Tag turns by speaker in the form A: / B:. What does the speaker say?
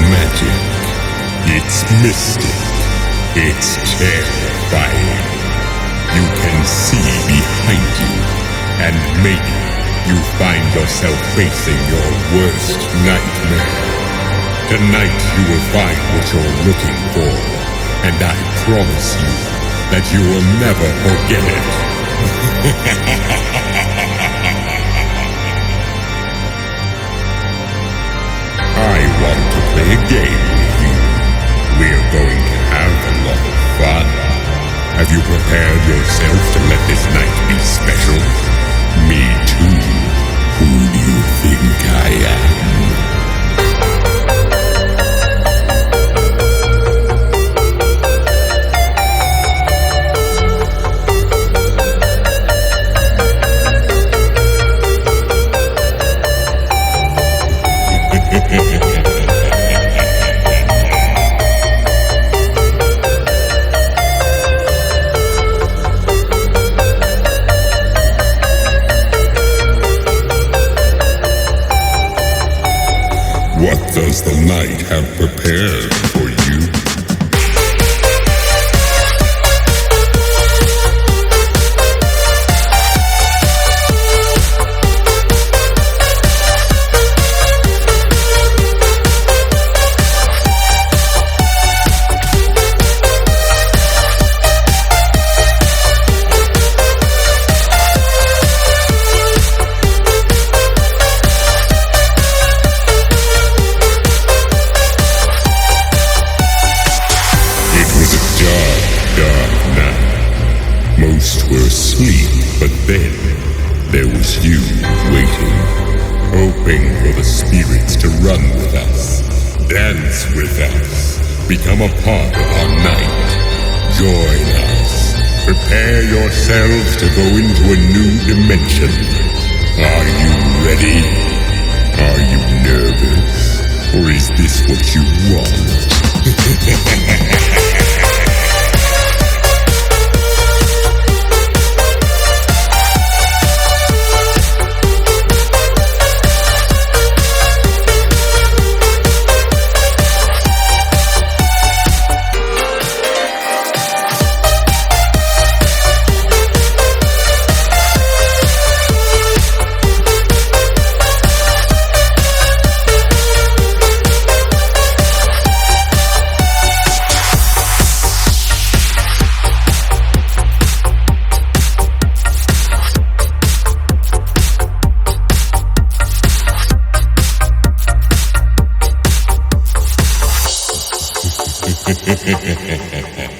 A: magic. It's mystic. It's terrifying. You can see behind you, and maybe you find yourself facing your worst nightmare. Tonight you will find what you're looking for, and I promise you that you will never forget it. I want to play a game with you. We're going to have a lot of fun. Have you prepared yourself to let this night be special? Me too. Who do you think I am? What does the night have prepared for you? Most were asleep, but then there was you waiting, hoping for the spirits to run with us, dance with us, become a part of our night. Join us. Prepare yourselves to go into a new dimension. Are you ready? Are you nervous? Or is this what you want? Hehehehe